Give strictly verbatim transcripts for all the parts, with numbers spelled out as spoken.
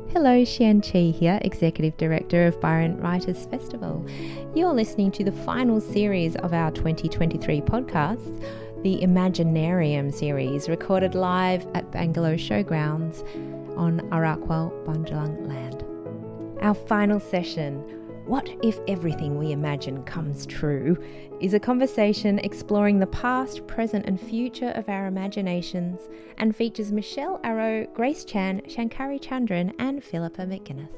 Hello, Xian Qi here, Executive Director of Byron Writers Festival. You're listening to the final series of our twenty twenty-three podcasts, the Imaginarium series, recorded live at Bangalow Showgrounds on Arakwal Bundjalung land. Our final session, What If Everything We Imagine Comes True, is a conversation exploring the past, present and future of our imaginations and features Michelle Arrow, Grace Chan, Shankari Chandran and Philippa McGuinness.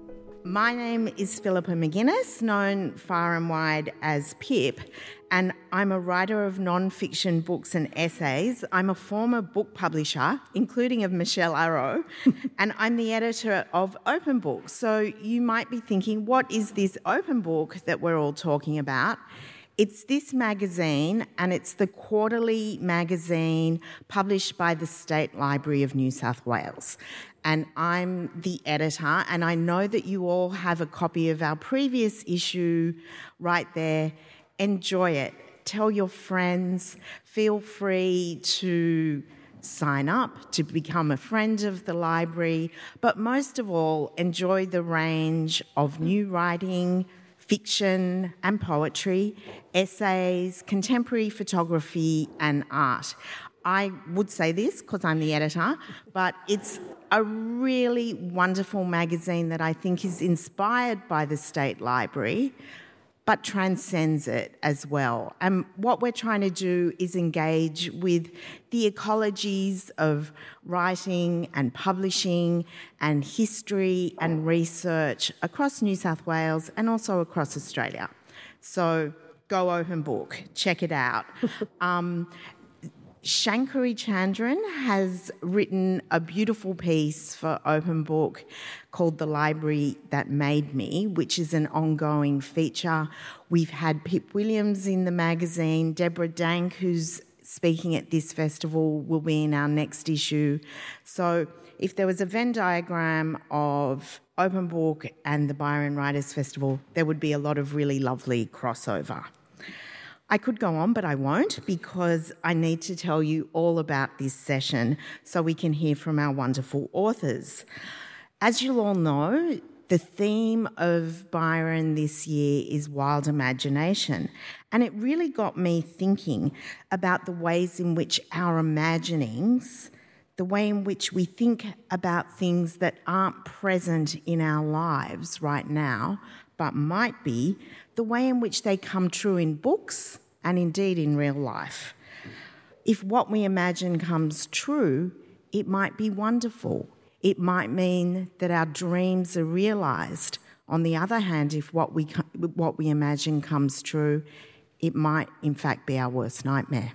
My name is Philippa McGuinness, known far and wide as Pip, and I'm a writer of non-fiction books and essays. I'm a former book publisher, including of Michelle Arrow, and I'm the editor of Open Book. So you might be thinking, what is this Open Book that we're all talking about? It's this magazine, and it's the quarterly magazine published by the State Library of New South Wales. And I'm the editor, and I know that you all have a copy of our previous issue right there. Enjoy it. Tell your friends. Feel free to sign up to become a friend of the library. But most of all, enjoy the range of new writing, fiction and poetry, essays, contemporary photography and art. I would say this because I'm the editor, but it's a really wonderful magazine that I think is inspired by the State Library, but transcends it as well. And what we're trying to do is engage with the ecologies of writing and publishing and history and research across New South Wales and also across Australia. So go Open Book, check it out. um, Shankari Chandran has written a beautiful piece for Open Book called The Library That Made Me, which is an ongoing feature. We've had Pip Williams in the magazine. Deborah Dank, who's speaking at this festival, will be in our next issue. So if there was a Venn diagram of Open Book and the Byron Writers Festival, there would be a lot of really lovely crossover. I could go on, but I won't, because I need to tell you all about this session so we can hear from our wonderful authors. As you'll all know, the theme of Byron this year is wild imagination, and it really got me thinking about the ways in which our imaginings, the way in which we think about things that aren't present in our lives right now, but might be, the way in which they come true in books and indeed in real life. If what we imagine comes true, it might be wonderful. It might mean that our dreams are realised. On the other hand, if what we what we imagine comes true, it might in fact be our worst nightmare.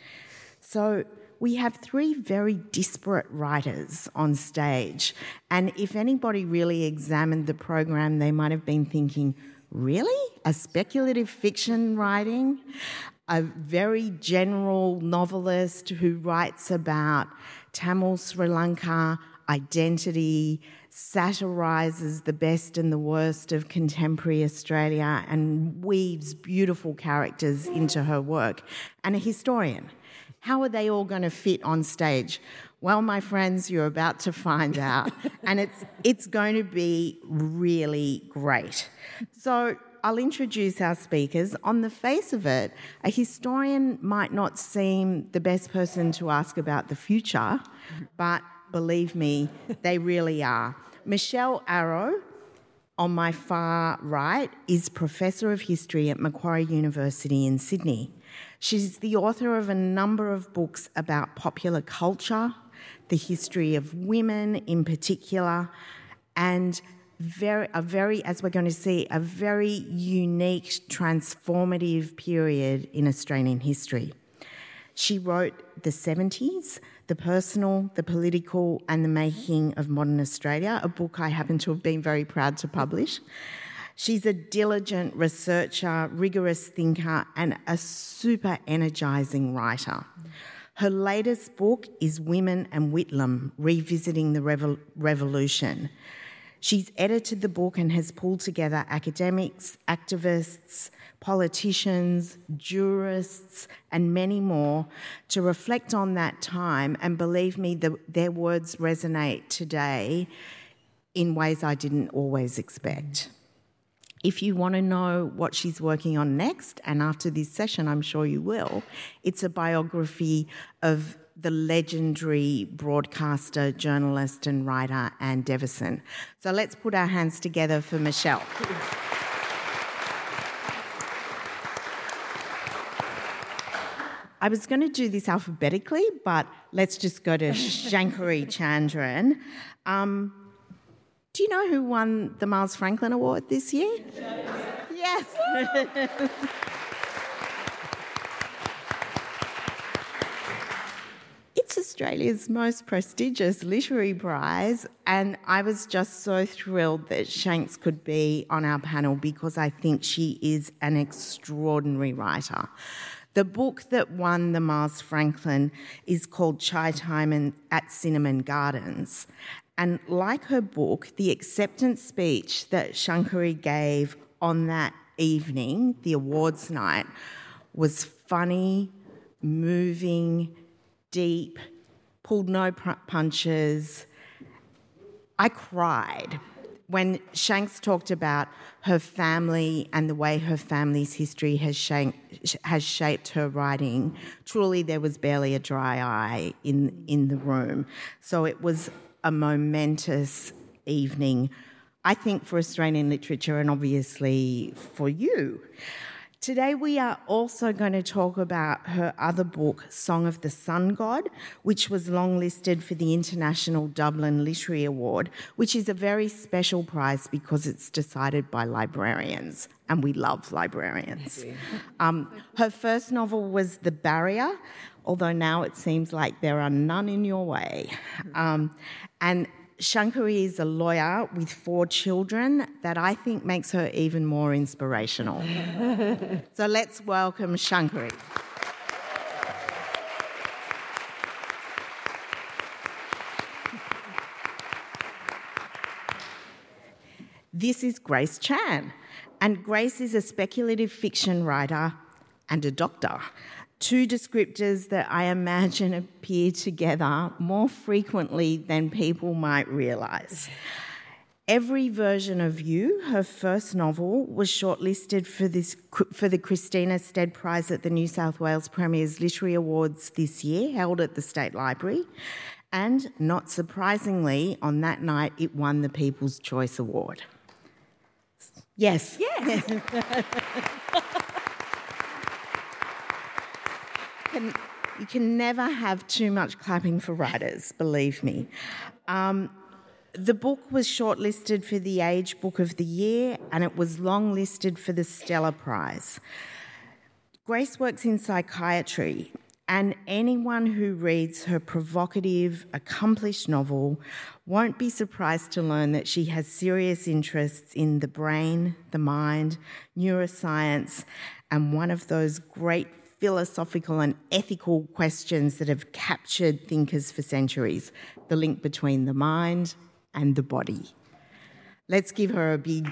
So we have three very disparate writers on stage, and if anybody really examined the program, they might have been thinking, really? A speculative fiction writing? A very general novelist who writes about Tamil Sri Lanka, identity, satirises the best and the worst of contemporary Australia and weaves beautiful characters into her work, and a historian. How are they all going to fit on stage? Well, my friends, you're about to find out, and it's it's going to be really great. So I'll introduce our speakers. On the face of it, a historian might not seem the best person to ask about the future, but believe me, they really are. Michelle Arrow, on my far right, is Professor of History at Macquarie University in Sydney. She's the author of a number of books about popular culture, the history of women in particular, and very, a very, as we're going to see, a very unique, transformative period in Australian history. She wrote The seventies, The Personal, The Political and the Making of Modern Australia, a book I happen to have been very proud to publish. She's a diligent researcher, rigorous thinker and a super energising writer. Her latest book is Women and Whitlam, Revisiting the Revol- Revolution. She's edited the book and has pulled together academics, activists, politicians, jurists, and many more to reflect on that time. And believe me, the, their words resonate today in ways I didn't always expect. If you want to know what she's working on next, and after this session I'm sure you will, it's a biography of the legendary broadcaster, journalist and writer Anne Deveson. So let's put our hands together for Michelle. I was going to do this alphabetically, but let's just go to Shankari Chandran. Um, do you know who won the Miles Franklin Award this year? Yes. It's Australia's most prestigious literary prize, and I was just so thrilled that Shanks could be on our panel because I think she is an extraordinary writer. The book that won the Miles Franklin is called Chai Time in, at Cinnamon Gardens. And like her book, the acceptance speech that Shankari gave on that evening, the awards night, was funny, moving, deep, pulled no punches. I cried when Shanks talked about her family and the way her family's history has shaped, has shaped her writing. Truly, there was barely a dry eye in, in the room. So it was a momentous evening, I think, for Australian literature and obviously for you. Today we are also going to talk about her other book, Song of the Sun God, which was longlisted for the International Dublin Literary Award, which is a very special prize because it's decided by librarians, and we love librarians. Um, her first novel was The Barrier, although now it seems like there are none in your way. Um, and Shankari is a lawyer with four children that I think makes her even more inspirational. So let's welcome Shankari. This is Grace Chan, and Grace is a speculative fiction writer and a doctor. Two descriptors that I imagine appear together more frequently than people might realise. Every Version of You, her first novel, was shortlisted for this for the Christina Stead Prize at the New South Wales Premier's Literary Awards this year, held at the State Library. And, not surprisingly, on that night it won the People's Choice Award. Yes. Yes. Can, you can never have too much clapping for writers, believe me. Um, the book was shortlisted for the Age Book of the Year, and it was longlisted for the Stella Prize. Grace works in psychiatry, and anyone who reads her provocative, accomplished novel won't be surprised to learn that she has serious interests in the brain, the mind, neuroscience, and one of those great philosophical and ethical questions that have captured thinkers for centuries, the link between the mind and the body. Let's give her a big...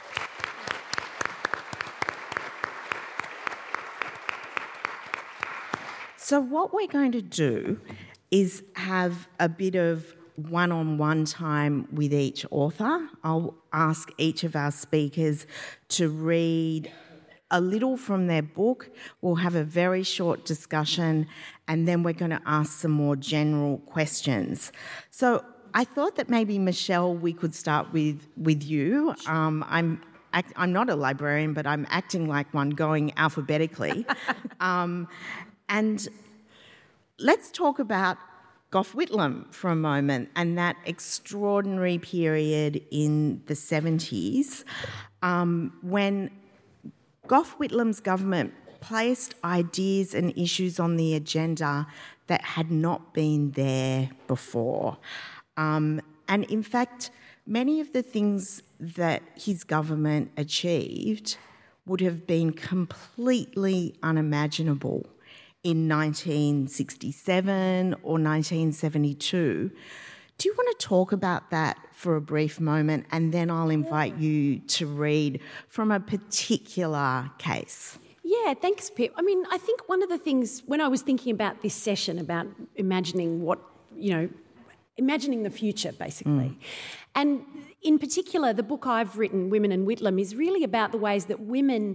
So what we're going to do is have a bit of one-on-one time with each author. I'll ask each of our speakers to read a little from their book. We'll have a very short discussion, and then we're going to ask some more general questions. So I thought that maybe, Michelle, we could start with, with you. Um, I'm act, I'm not a librarian, but I'm acting like one, going alphabetically. um, and let's talk about Gough Whitlam for a moment and that extraordinary period in the seventies um, when Gough Whitlam's government placed ideas and issues on the agenda that had not been there before. Um, and in fact, many of the things that his government achieved would have been completely unimaginable in nineteen sixty-seven or nineteen seventy-two. Do you want to talk about that for a brief moment, and then I'll invite you to read from a particular case? Yeah, thanks, Pip. I mean, I think one of the things, when I was thinking about this session, about imagining what, you know, imagining the future, basically. Mm. And in particular, the book I've written, Women and Whitlam, is really about the ways that women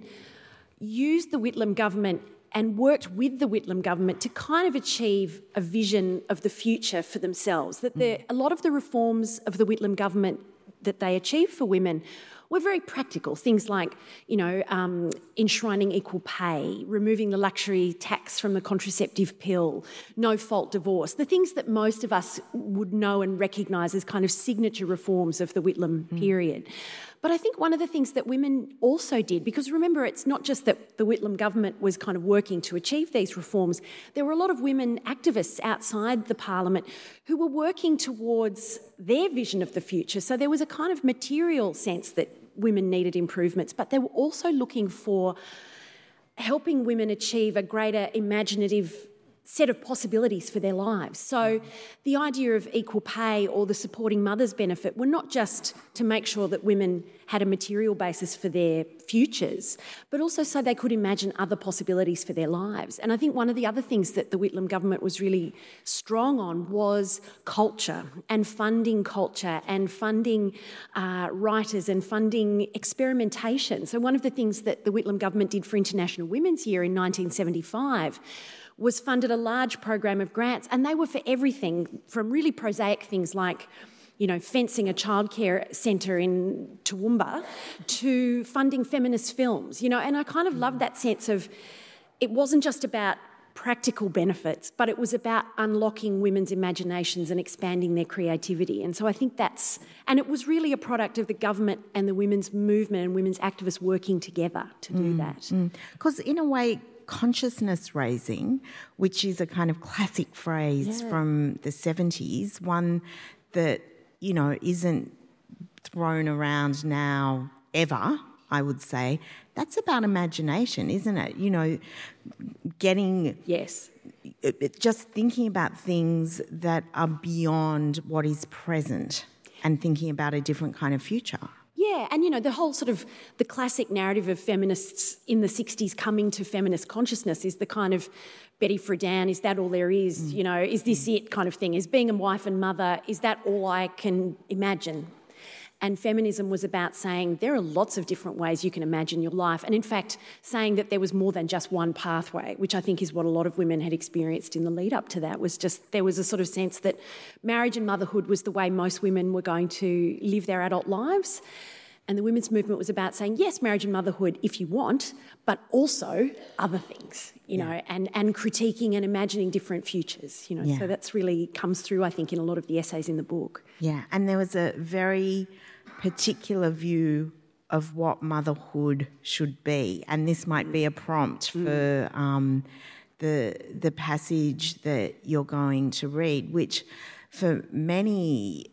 used the Whitlam government and worked with the Whitlam government to kind of achieve a vision of the future for themselves. That there, a lot of the reforms of the Whitlam government that they achieved for women were very practical. Things like, you know, um, enshrining equal pay, removing the luxury tax from the contraceptive pill, no-fault divorce, the things that most of us would know and recognise as kind of signature reforms of the Whitlam mm. period. But I think one of the things that women also did, because remember, it's not just that the Whitlam government was kind of working to achieve these reforms, there were a lot of women activists outside the parliament who were working towards their vision of the future. So there was a kind of material sense that women needed improvements, but they were also looking for helping women achieve a greater imaginative set of possibilities for their lives. So the idea of equal pay or the supporting mothers benefit were not just to make sure that women had a material basis for their futures, but also so they could imagine other possibilities for their lives. And I think one of the other things that the Whitlam government was really strong on was culture and funding culture and funding uh, writers and funding experimentation. So one of the things that the Whitlam government did for International Women's Year in nineteen seventy-five was funded a large program of grants, and they were for everything from really prosaic things like, you know, fencing a childcare centre in Toowoomba to funding feminist films, you know, and I kind of love that sense of it wasn't just about practical benefits, but it was about unlocking women's imaginations and expanding their creativity. And so I think that's, and it was really a product of the government and the women's movement and women's activists working together to do mm, that. Because mm. in a way, consciousness raising, which is a kind of classic phrase yeah. from the seventies, one that, you know, isn't thrown around now ever, I would say, that's about imagination, isn't it? You know, getting... Yes. Just thinking about things that are beyond what is present and thinking about a different kind of future. Yeah, and, you know, the whole sort of the classic narrative of feminists in the sixties coming to feminist consciousness is the kind of Betty Friedan, is that all there is? Mm. You know, is this it kind of thing? Is being a wife and mother, is that all I can imagine? And feminism was about saying there are lots of different ways you can imagine your life, and in fact saying that there was more than just one pathway, which I think is what a lot of women had experienced in the lead up to that, was just there was a sort of sense that marriage and motherhood was the way most women were going to live their adult lives. And the women's movement was about saying, yes, marriage and motherhood if you want, but also other things, you yeah. know, and, and critiquing and imagining different futures, you know. Yeah. So that's really comes through, I think, in a lot of the essays in the book. Yeah, and there was a very particular view of what motherhood should be, and this might be a prompt for mm. um, the the passage that you're going to read, which for many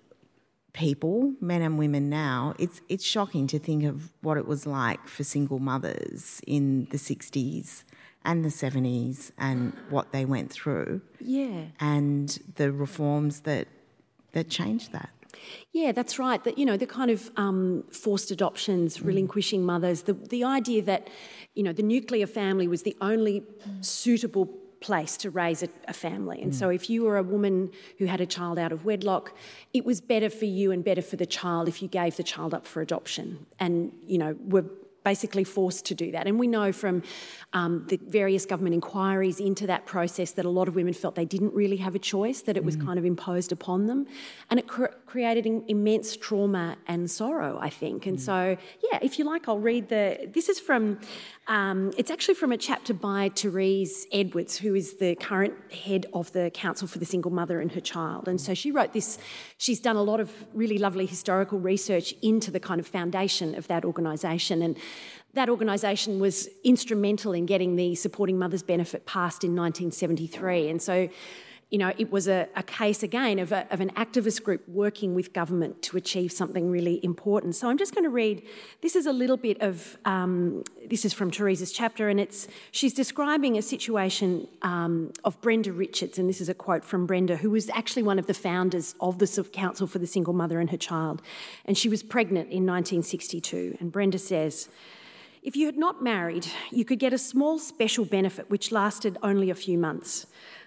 people, men and women now, it's it's shocking to think of what it was like for single mothers in the sixties and the seventies and what they went through. Yeah. And the reforms that that changed that. Yeah, that's right. That, you know, the kind of um, forced adoptions, relinquishing mothers, the the idea that, you know, the nuclear family was the only suitable place to raise a, a family. And mm. so if you were a woman who had a child out of wedlock, it was better for you and better for the child if you gave the child up for adoption and, you know, were basically forced to do that. And we know from um, the various government inquiries into that process that a lot of women felt they didn't really have a choice, that it was mm. kind of imposed upon them. And it cr- created in, immense trauma and sorrow, I think. And mm. so, yeah, if you like, I'll read the... This is from... Um, it's actually from a chapter by Therese Edwards, who is the current head of the Council for the Single Mother and Her Child. And so she wrote this. She's done a lot of really lovely historical research into the kind of foundation of that organisation. And that organisation was instrumental in getting the Supporting Mothers benefit passed in nineteen seventy-three. And so, you know, it was a, a case, again, of, a, of an activist group working with government to achieve something really important. So I'm just going to read, this is a little bit of, um, this is from Therese's chapter, and it's she's describing a situation um, of Brenda Richards, and this is a quote from Brenda, who was actually one of the founders of the Council for the Single Mother and Her Child, and she was pregnant in nineteen sixty-two. And Brenda says, "If you had not married, you could get a small special benefit which lasted only a few months.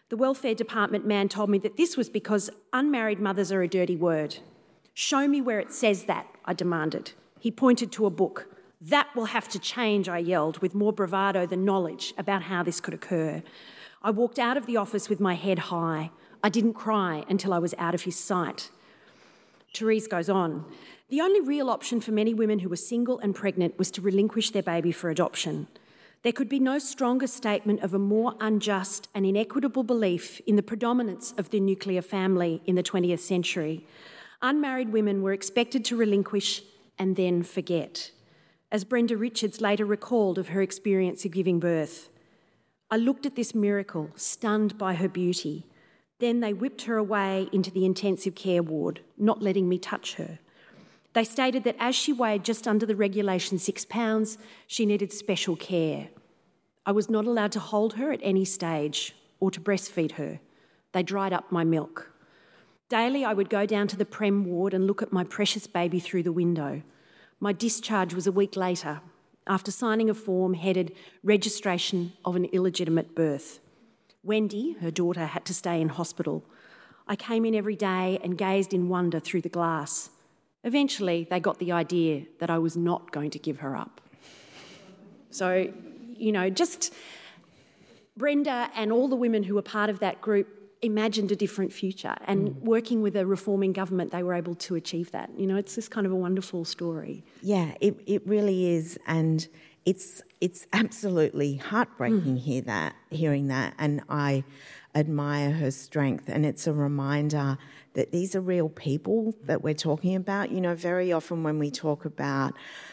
The welfare department man told me that this was because unmarried mothers are a dirty word. Show me where it says that, I demanded. He pointed to a book. That will have to change, I yelled, with more bravado than knowledge about how this could occur. I walked out of the office with my head high. I didn't cry until I was out of his sight. Therese goes on. The only real option for many women who were single and pregnant was to relinquish their baby for adoption. There could be no stronger statement of a more unjust and inequitable belief in the predominance of the nuclear family in the twentieth century. Unmarried women were expected to relinquish and then forget. As Brenda Richards later recalled of her experience of giving birth, I looked at this miracle, stunned by her beauty. Then they whipped her away into the intensive care ward, not letting me touch her. They stated that as she weighed just under the regulation six pounds, she needed special care. I was not allowed to hold her at any stage or to breastfeed her. They dried up my milk. Daily, I would go down to the Prem ward and look at my precious baby through the window. My discharge was a week later, after signing a form headed Registration of an Illegitimate Birth. Wendy, her daughter, had to stay in hospital. I came in every day and gazed in wonder through the glass. Eventually, they got the idea that I was not going to give her up. So, you know, just Brenda and all the women who were part of that group imagined a different future, and mm. working with a reforming government, they were able to achieve that. You know, it's just kind of a wonderful story. Yeah, it, it really is, and it's it's absolutely heartbreaking mm. hear that, hearing that, and I admire her strength, and it's a reminder that these are real people that we're talking about. You know, very often when we talk about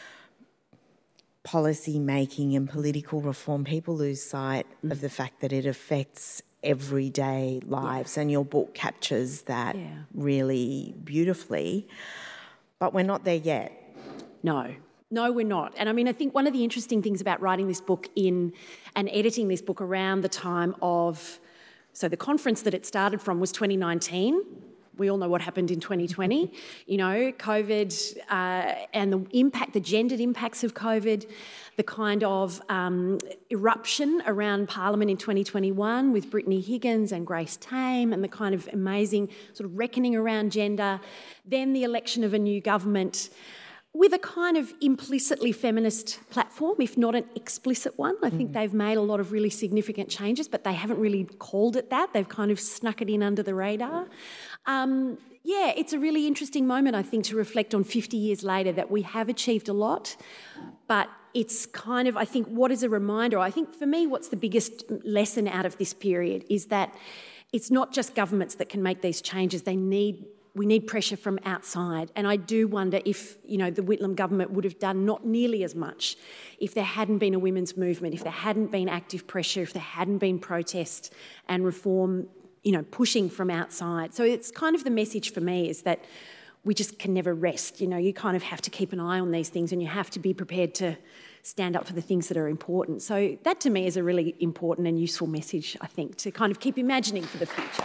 policy making and political reform, people lose sight mm. of the fact that it affects everyday lives, yeah. and your book captures that yeah. really beautifully. But we're not there yet. No. No, we're not. And I mean, I think one of the interesting things about writing this book in and editing this book around the time of, so the conference that it started from was twenty nineteen. We all know what happened in twenty twenty, you know, COVID uh, and the impact, the gendered impacts of COVID, the kind of um, eruption around Parliament in twenty twenty-one with Brittany Higgins and Grace Tame, and the kind of amazing sort of reckoning around gender, then the election of a new government with a kind of implicitly feminist platform, if not an explicit one. I think mm. they've made a lot of really significant changes, but they haven't really called it that. They've kind of snuck it in under the radar. Um, yeah, it's a really interesting moment, I think, to reflect on fifty years later that we have achieved a lot, but it's kind of, I think, what is a reminder? I think for me, what's the biggest lesson out of this period is that it's not just governments that can make these changes. They need We need pressure from outside. And I do wonder if, you know, the Whitlam government would have done not nearly as much if there hadn't been a women's movement, if there hadn't been active pressure, if there hadn't been protest and reform, you know, pushing from outside. So it's kind of the message for me is that we just can never rest. You know, you kind of have to keep an eye on these things, and you have to be prepared to stand up for the things that are important. So that to me is a really important and useful message, I think, to kind of keep imagining for the future.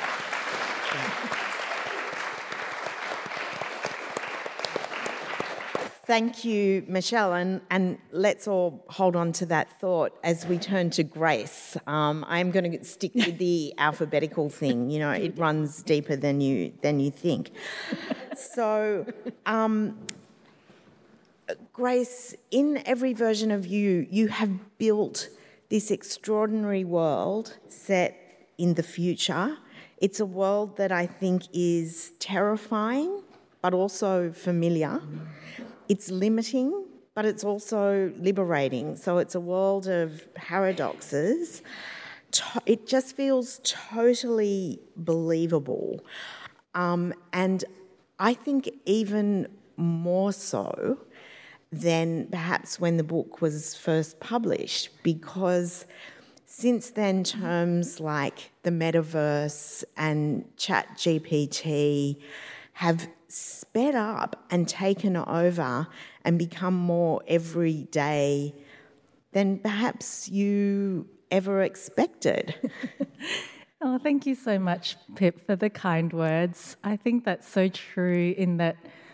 Thank you, Michelle, and, and let's all hold on to that thought as we turn to Grace. Um, I'm going to stick with the alphabetical thing. You know, it runs deeper than you than you think. So, um, Grace, in every version of you, you have built this extraordinary world set in the future. It's a world that I think is terrifying, but also familiar. It's limiting, but it's also liberating. So it's a world of paradoxes. It just feels totally believable. Um, and I think even more so than perhaps when the book was first published, because since then terms like the metaverse and ChatGPT have sped up and taken over and become more everyday than perhaps you ever expected. Oh, thank you so much, Pip, for the kind words. I think that's so true in that,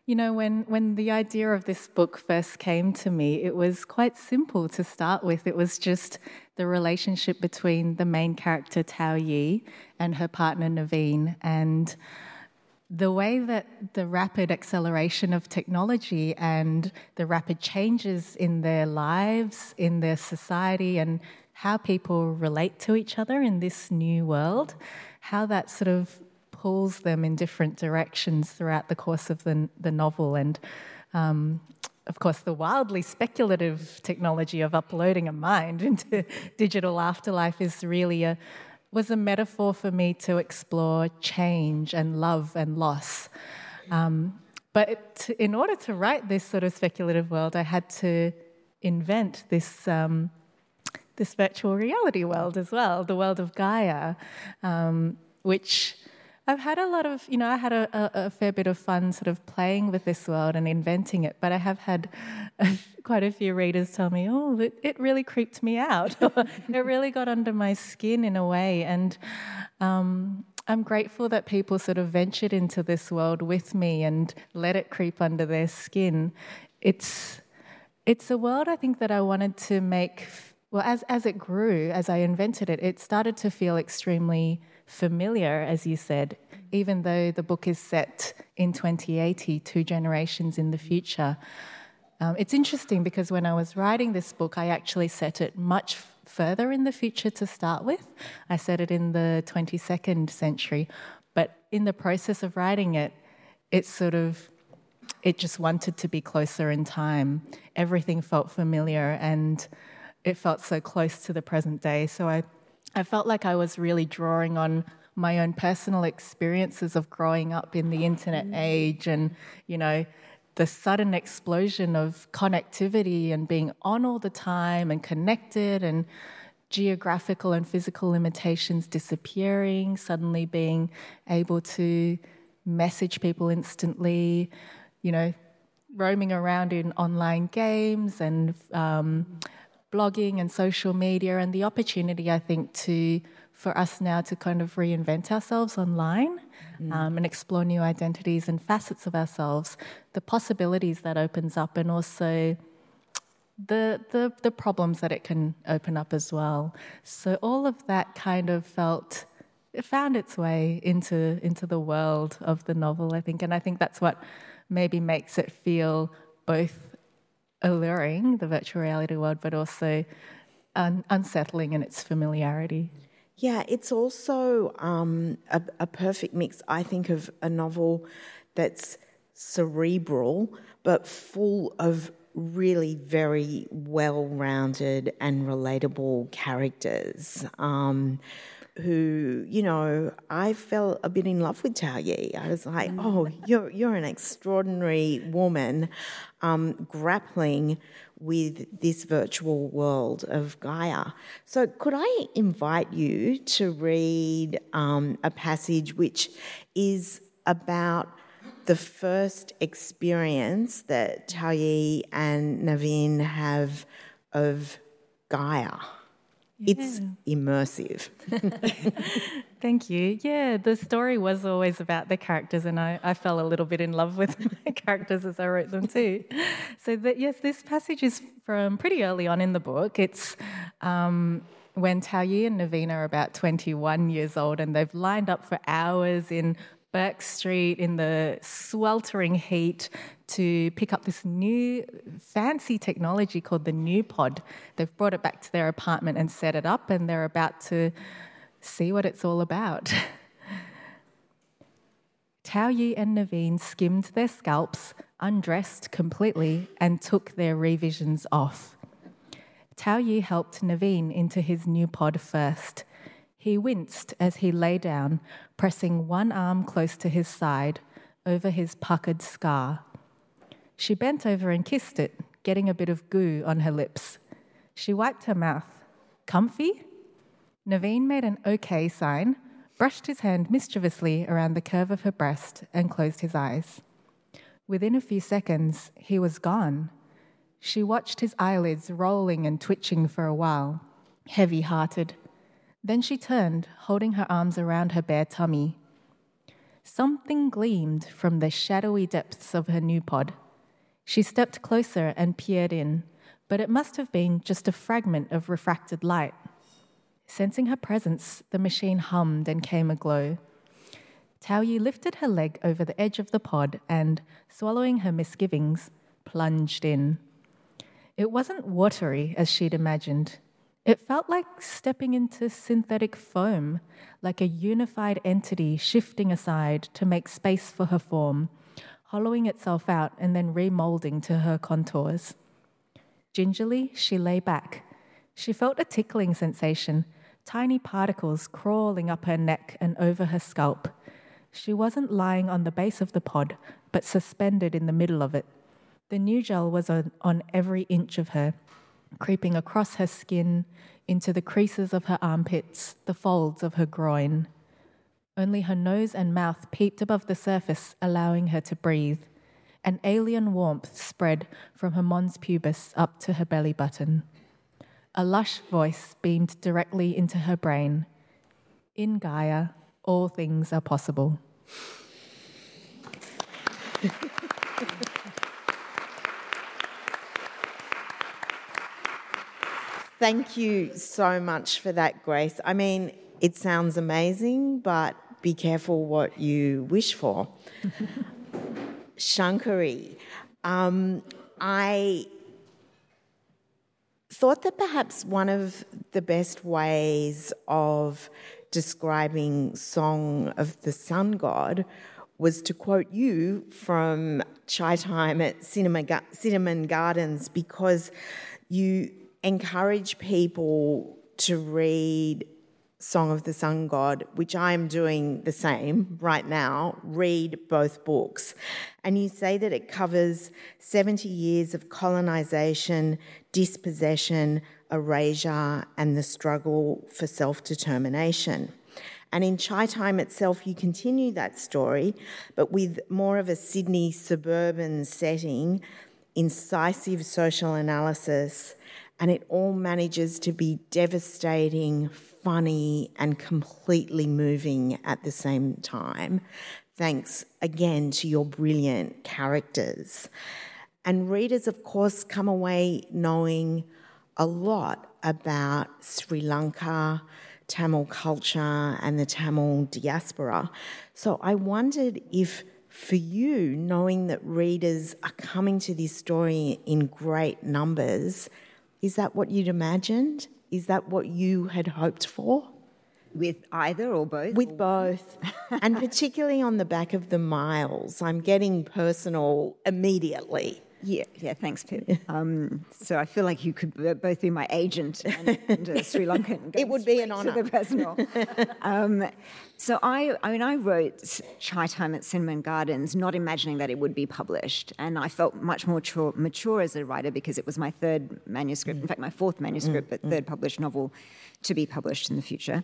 You know, when, when the idea of this book first came to me, it was quite simple to start with. It was just the relationship between the main character, Tao Yi, and her partner, Naveen, and the way that the rapid acceleration of technology and the rapid changes in their lives, in their society, and how people relate to each other in this new world, how that sort of pulls them in different directions throughout the course of the, the novel. And, um, of course, the wildly speculative technology of uploading a mind into digital afterlife is really a was a metaphor for me to explore change and love and loss. Um, but it, in order to write this sort of speculative world, I had to invent this um, this virtual reality world as well, the world of Gaia, um, which I've had a lot of, you know, I had a, a, a fair bit of fun sort of playing with this world and inventing it, but I have had a, quite a few readers tell me, oh, it, it really creeped me out. It really got under my skin in a way. And um, I'm grateful that people sort of ventured into this world with me and let it creep under their skin. It's it's a world I think that I wanted to make, well, as, as it grew, as I invented it, it started to feel extremely familiar, as you said, even though the book is set in twenty eighty, two generations in the future. Um, it's interesting because when I was writing this book, I actually set it much f- further in the future to start with. I set it in the twenty-second century, but in the process of writing it, it sort of, it just wanted to be closer in time. Everything felt familiar and it felt so close to the present day. So I I felt like I was really drawing on my own personal experiences of growing up in the internet age and, you know, the sudden explosion of connectivity and being on all the time and connected and geographical and physical limitations disappearing, suddenly being able to message people instantly, you know, roaming around in online games and um, blogging and social media, and the opportunity, I think, to for us now to kind of reinvent ourselves online mm. um, and explore new identities and facets of ourselves, the possibilities that opens up, and also the the the problems that it can open up as well. So all of that kind of felt it found its way into into the world of the novel, I think, and I think that's what maybe makes it feel both alluring, the virtual reality world, but also un- unsettling in its familiarity. Yeah, it's also um, a, a perfect mix, I think, of a novel that's cerebral but full of really very well-rounded and relatable characters um, who, you know, I fell a bit in love with Tao Yi. I was like, oh, you're you're an extraordinary woman um, grappling with this virtual world of Gaia. So could I invite you to read um, a passage which is about the first experience that Tao Yi and Naveen have of Gaia? Yeah. It's immersive. Thank you. Yeah, the story was always about the characters, and I, I fell a little bit in love with my characters as I wrote them too. So that, yes, this passage is from pretty early on in the book. It's um, when Tao Yi and Naveen are about twenty-one years old, and they've lined up for hours in Burke Street in the sweltering heat to pick up this new fancy technology called the New Pod. They've brought it back to their apartment and set it up, and they're about to see what it's all about. Tao Yi and Naveen skimmed their scalps, undressed completely, and took their revisions off. Tao Yi helped Naveen into his new pod first. He winced as he lay down, pressing one arm close to his side, over his puckered scar. She bent over and kissed it, getting a bit of goo on her lips. She wiped her mouth. Comfy? Naveen made an okay sign, brushed his hand mischievously around the curve of her breast, and closed his eyes. Within a few seconds, he was gone. She watched his eyelids rolling and twitching for a while, heavy-hearted. Then she turned, holding her arms around her bare tummy. Something gleamed from the shadowy depths of her new pod. She stepped closer and peered in, but it must have been just a fragment of refracted light. Sensing her presence, the machine hummed and came aglow. Tao Yi lifted her leg over the edge of the pod and, swallowing her misgivings, plunged in. It wasn't watery as she'd imagined. It felt like stepping into synthetic foam, like a unified entity shifting aside to make space for her form, hollowing itself out and then remolding to her contours. Gingerly, she lay back. She felt a tickling sensation, tiny particles crawling up her neck and over her scalp. She wasn't lying on the base of the pod, but suspended in the middle of it. The new gel was on, on every inch of her, creeping across her skin, into the creases of her armpits, the folds of her groin. Only her nose and mouth peeped above the surface, allowing her to breathe. An alien warmth spread from her mons pubis up to her belly button. A lush voice beamed directly into her brain. In Gaia, all things are possible. Thank you so much for that, Grace. I mean, it sounds amazing, but be careful what you wish for. Shankari, um, I thought that perhaps one of the best ways of describing Song of the Sun God was to quote you from Chai Time at Cinema, Cinnamon Gardens, because you encourage people to read Song of the Sun God, which I am doing the same right now, read both books. And you say that it covers seventy years of colonisation, dispossession, erasure, and the struggle for self-determination. And in Chai Time itself, you continue that story, but with more of a Sydney suburban setting, incisive social analysis, and it all manages to be devastating, funny, and completely moving at the same time. Thanks again to your brilliant characters. And readers, of course, come away knowing a lot about Sri Lanka, Tamil culture, and the Tamil diaspora. So I wondered if, for you, knowing that readers are coming to this story in great numbers, is that what you'd imagined? Is that what you had hoped for? With either or both? With both. And particularly on the back of the miles. I'm getting personal immediately. Yeah, yeah, thanks, Pip. Um, so I feel like you could both be my agent and, and a Sri Lankan. It would be an honour. To the personal. um, so I, I mean, I wrote Chai Time at Cinnamon Gardens, not imagining that it would be published, and I felt much more mature, mature as a writer because it was my third manuscript, mm. in fact, my fourth manuscript, mm. but mm. third published novel to be published in the future.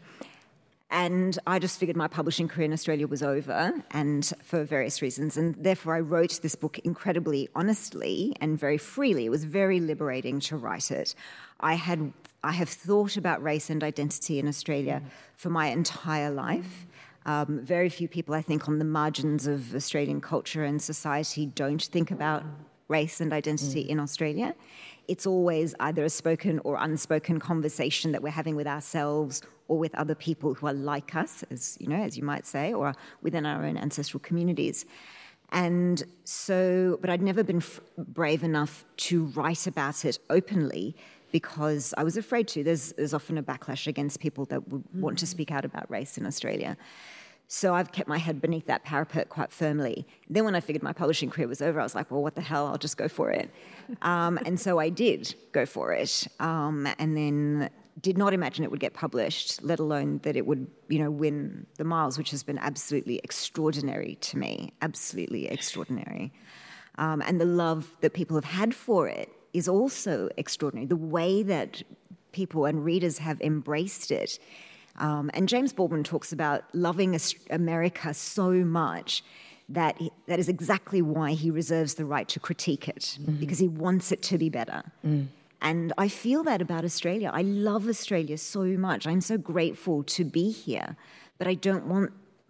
And I just figured my publishing career in Australia was over, and for various reasons. And therefore, I wrote this book incredibly honestly and very freely. It was very liberating to write it. I had, I have thought about race and identity in Australia mm. for my entire life. Um, very few people, I think, on the margins of Australian culture and society don't think about race and identity mm. in Australia. It's always either a spoken or unspoken conversation that we're having with ourselves or with other people who are like us, as you know, as you might say, or within our own ancestral communities. And so, but I'd never been f- brave enough to write about it openly because I was afraid to. There's, there's often a backlash against people that would mm-hmm. want to speak out about race in Australia. So I've kept my head beneath that parapet quite firmly. Then when I figured my publishing career was over, I was like, well, what the hell, I'll just go for it. Um, and so I did go for it. Um, and then did not imagine it would get published, let alone that it would, you know, win the Miles, which has been absolutely extraordinary to me, absolutely extraordinary. Um, and the love that people have had for it is also extraordinary. The way that people and readers have embraced it. Um, and James Baldwin talks about loving America so much that he, that is exactly why he reserves the right to critique it, mm-hmm. because he wants it to be better. Mm. And I feel that about Australia. I love Australia so much. I'm so grateful to be here, but I don't want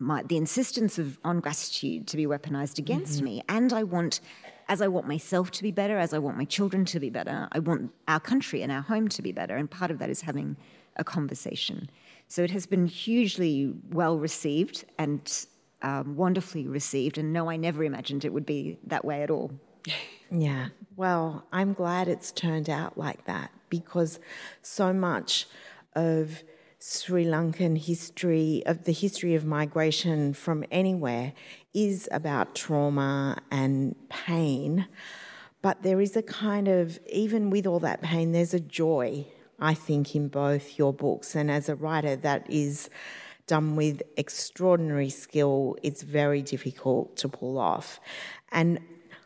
my, the insistence of on gratitude to be weaponized against mm-hmm. me. And I want, as I want myself to be better, as I want my children to be better, I want our country and our home to be better. And part of that is having a conversation. So it has been hugely well received and um, wonderfully received. And no, I never imagined it would be that way at all. Yeah. Well, I'm glad it's turned out like that, because so much of Sri Lankan history, of the history of migration from anywhere, is about trauma and pain. But there is a kind of, even with all that pain, there's a joy, I think, in both your books. And as a writer, that is done with extraordinary skill. It's very difficult to pull off. And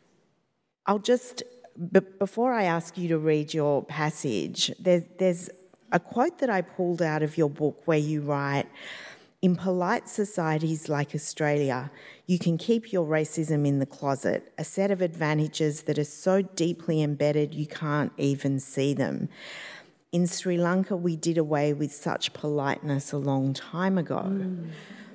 I'll just, but before I ask you to read your passage, there's, there's a quote that I pulled out of your book where you write, "In polite societies like Australia, you can keep your racism in the closet, a set of advantages that are so deeply embedded you can't even see them. In Sri Lanka, we did away with such politeness a long time ago." Mm.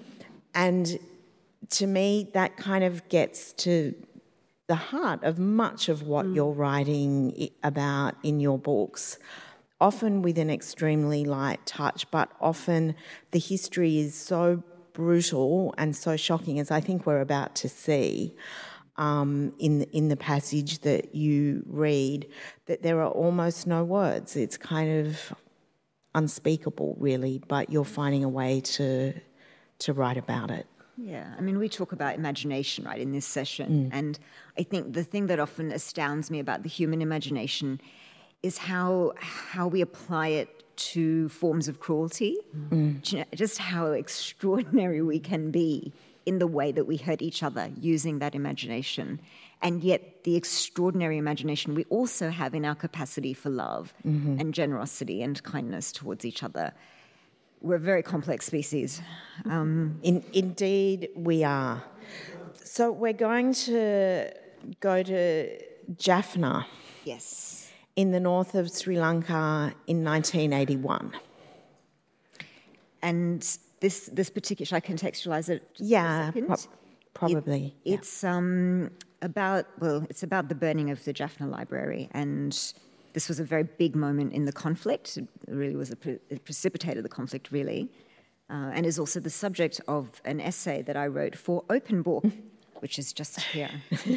And to me, that kind of gets to the heart of much of what mm. you're writing about in your books, often with an extremely light touch, but often the history is so brutal and so shocking, as I think we're about to see um, in, in the passage that you read, that there are almost no words. It's kind of unspeakable, really, but you're finding a way to to write about it. Yeah, I mean, we talk about imagination, right, in this session. Mm. And I think the thing that often astounds me about the human imagination is how how we apply it to forms of cruelty, mm. you know, just how extraordinary we can be in the way that we hurt each other using that imagination. And yet the extraordinary imagination we also have in our capacity for love mm-hmm. and generosity and kindness towards each other. We're a very complex species. Um, In, indeed, we are. So we're going to go to Jaffna. Yes. In the north of Sri Lanka in nineteen eighty-one. And this this particular, should I contextualise it? Just yeah, for a pro- probably. It, it's yeah. um, about, well, it's about the burning of the Jaffna Library, and this was a very big moment in the conflict. It really was, a pre- it precipitated the conflict, really, uh, and is also the subject of an essay that I wrote for Open Book, which is just here.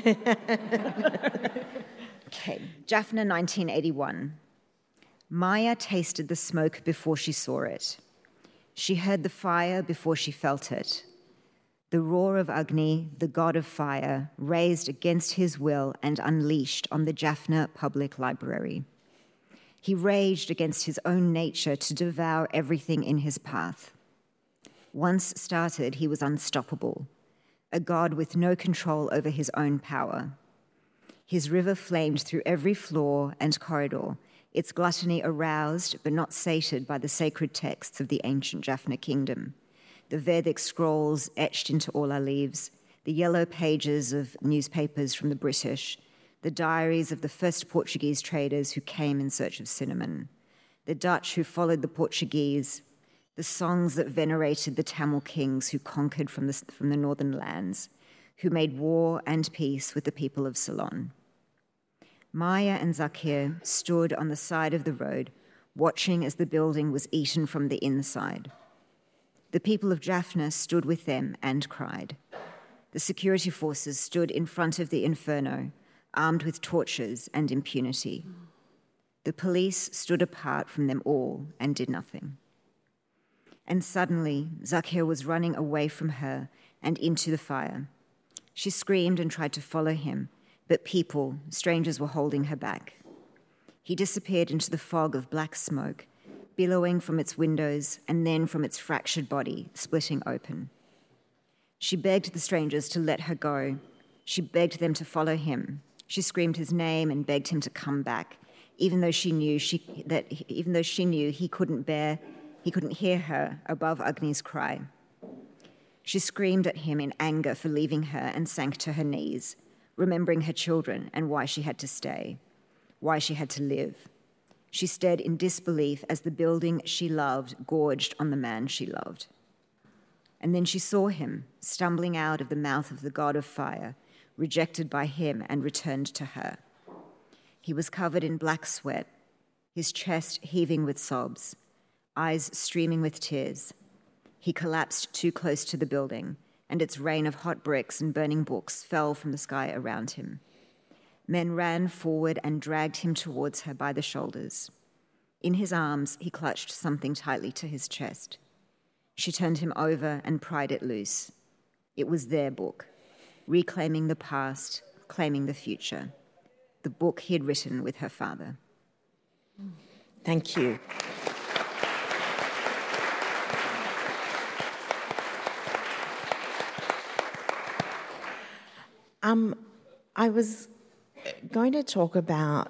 Okay, Jaffna, nineteen eighty-one. Maya tasted the smoke before she saw it. She heard the fire before she felt it. The roar of Agni, the god of fire, raised against his will and unleashed on the Jaffna Public Library. He raged against his own nature to devour everything in his path. Once started, he was unstoppable, a god with no control over his own power. His river flamed through every floor and corridor, its gluttony aroused but not sated by the sacred texts of the ancient Jaffna kingdom, the Vedic scrolls etched into all our leaves, the yellow pages of newspapers from the British, the diaries of the first Portuguese traders who came in search of cinnamon, the Dutch who followed the Portuguese, the songs that venerated the Tamil kings who conquered from the, from the northern lands, who made war and peace with the people of Ceylon. Maya and Zakir stood on the side of the road, watching as the building was eaten from the inside. The people of Jaffna stood with them and cried. The security forces stood in front of the inferno, armed with torches and impunity. The police stood apart from them all and did nothing. And suddenly, Zakir was running away from her and into the fire. She screamed and tried to follow him, but people, strangers, were holding her back. He disappeared into the fog of black smoke, billowing from its windows and then from its fractured body, splitting open. She begged the strangers to let her go. She begged them to follow him. She screamed his name and begged him to come back, even though she knew she that even though she knew he couldn't bear, he couldn't hear her above Agni's cry. She screamed at him in anger for leaving her and sank to her knees, remembering her children and why she had to stay, why she had to live. She stared in disbelief as the building she loved gorged on the man she loved. And then she saw him stumbling out of the mouth of the god of fire, rejected by him and returned to her. He was covered in black sweat, his chest heaving with sobs, eyes streaming with tears. He collapsed too close to the building, and its rain of hot bricks and burning books fell from the sky around him. Men ran forward and dragged him towards her by the shoulders. In his arms, he clutched something tightly to his chest. She turned him over and pried it loose. It was their book, reclaiming the past, claiming the future. The book he had written with her father. Thank you. Um, I was going to talk about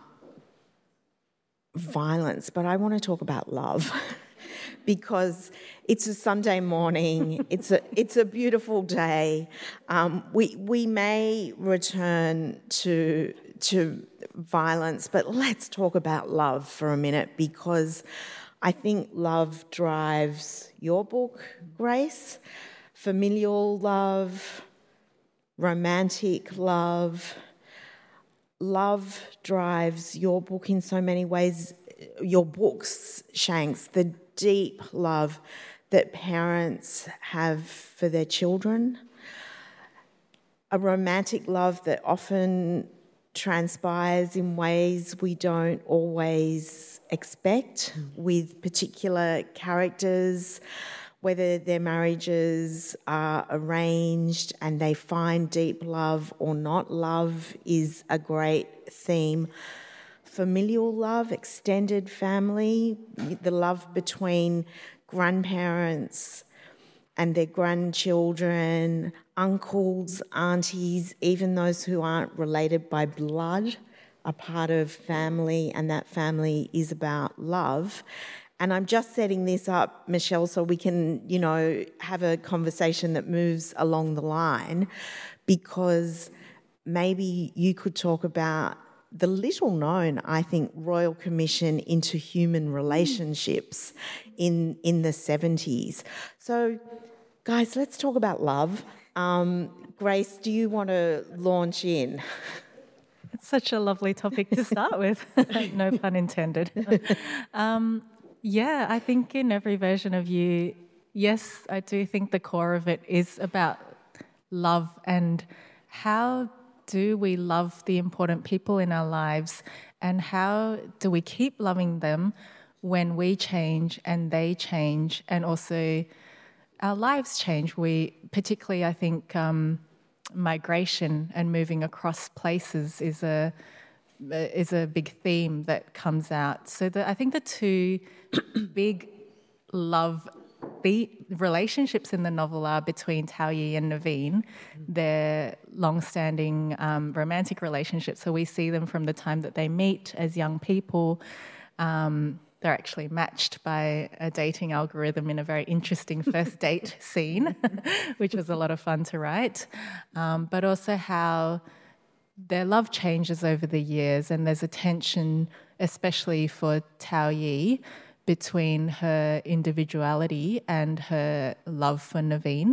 violence, but I want to talk about love. Because it's a Sunday morning, it's a it's a beautiful day. Um, we we may return to to violence, but let's talk about love for a minute, because I think love drives your book, Grace. Familial love, romantic love. Love drives your book in so many ways. Your books, Shanks, the deep love that parents have for their children, a romantic love that often transpires in ways we don't always expect with particular characters, whether their marriages are arranged and they find deep love or not. Love is a great theme. Familial love, extended family, the love between grandparents and their grandchildren, uncles, aunties, even those who aren't related by blood are part of family, and that family is about love. And I'm just setting this up, Michelle, so we can, you know, have a conversation that moves along the line, because maybe you could talk about the little known, I think, Royal Commission into Human Relationships in, in the seventies. So, guys, let's talk about love. Um, Grace, do you want to launch in? It's such a lovely topic to start with. No pun intended. um, yeah, I think in every version of you, yes, I do think the core of it is about love and how do we love the important people in our lives, and how do we keep loving them when we change and they change, and also our lives change. We particularly, I think, um, migration and moving across places is a is a big theme that comes out. So the, I think the two big love the relationships in the novel are between Tao Yi and Naveen. They're long-standing um, romantic relationships, so we see them from the time that they meet as young people. Um, they're actually matched by a dating algorithm in a very interesting first date scene, which was a lot of fun to write. Um, but also how their love changes over the years, and there's a tension, especially for Tao Yi, between her individuality and her love for Naveen.